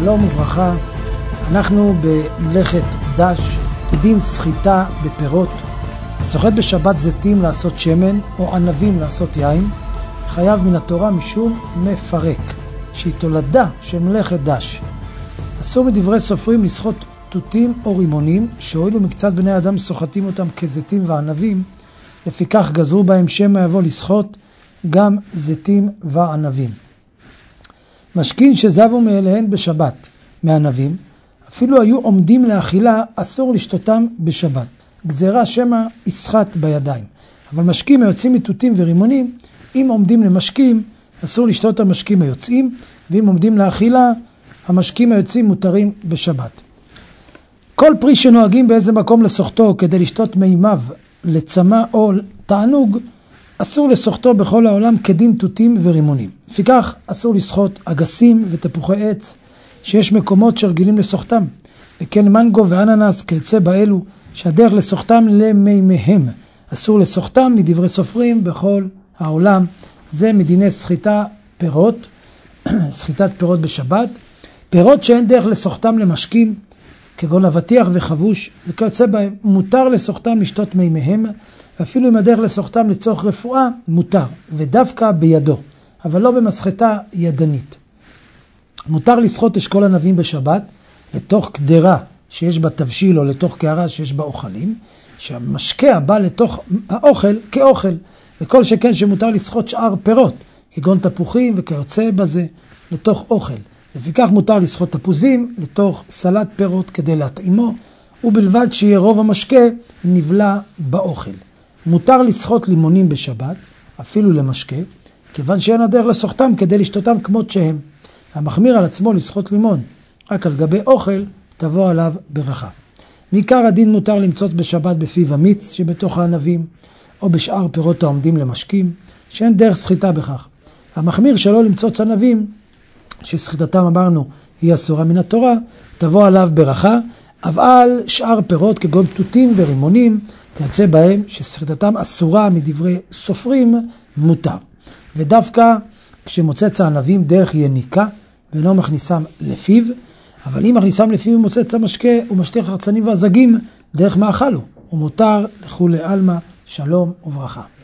שלום וברכה. אנחנו במלאכת דש, דין סחיטה בפירות. הסוחט בשבת זיתים לעשות שמן או ענבים לעשות יין, חייב מן התורה משום מפרק, שהיא תולדה של מלאכת דש. אסור מדברי סופרים לסחוט תותים או רימונים, שהועילו מקצת בני אדם סוחטים אותם כזיתים וענבים, לפיכך גזרו בהם שמא יבוא לסחוט גם זיתים וענבים. משכין שזבו מאליהן בשבת מענבים, אפילו היו עומדים לאכילה, אסור לשתותם בשבת. גזרה שמא יסחט בידיים. אבל משקים היוצאים מתותים ורימונים, אם עומדים למשקים, אסור לשתות המשקים היוצאים, ואם עומדים לאכילה, המשקים היוצאים מותרים בשבת. כל פרי שנוהגים באיזה מקום לסוחטו כדי לשתות מימיו לצמא או תענוג, אסור לסוחטו בכל העולם כדין תותים ורימונים. לפיכך אסור לסחוט אגסים ותפוחי עץ, שיש מקומות שרגילים לסוחטם, וכן מנגו ואננס כיוצא באלו, שהדרך לסוחטם למימיהם. אסור לסוחטם מדברי סופרים בכל העולם. זה מדיני סחיטה פירות, סחיטת פירות בשבת. פירות שאין דרך לסוחטם למשקים, כגון אבטיח וחבוש, וכיוצא בהם, מותר לסוחטם לשתות מימיהם, ואפילו אם הדרך לסוחטם לצורך רפואה, מותר, ודווקא בידו, אבל לא במסחטה ידנית. מותר לסחוט אשכול ענבים בשבת, לתוך קדרה שיש בה תבשיל, או לתוך קערה שיש בה אוכלים, שהמשקע בא לתוך האוכל כאוכל, וכל שכן שמותר לסחוט שאר פירות, כגון תפוחים וכיוצא בזה, לתוך אוכל. לפיכך מותר לסחוט תפוזים לתוך סלט פירות כדי להתאימו, ובלבד שיהיה רוב המשקע נבלע באוכל. מותר לסחוט לימונים בשבת, אפילו למשקע, כיוון שאין הדרך לסוחטם כדי לשתותם כמות שהם. המחמיר על עצמו לסחוט לימון, רק על גבי אוכל תבוא עליו ברכה. מעיקר הדין מותר למצוץ בשבת בפיו המיץ שבתוך הענבים, או בשאר פירות העומדים למשקים, שאין דרך סחיטה בכך. המחמיר שלא למצוץ ענבים, שסחיטתם אמרנו היא אסורה מן התורה, תבוא עליו ברכה, אבל שאר פירות כגון תותים ורימונים, כיוצא בהם שסחיטתם אסורה מדברי סופרים, מותר. ודווקא כשמוצץ הענבים דרך יניקה, ולא מכניסם לפיו, אבל אם מכניסם לפיו ומוצץ המשקה, הוא משליך החצנים והזגים דרך מאכלו, ומותר לכולי עלמא, שלום וברכה.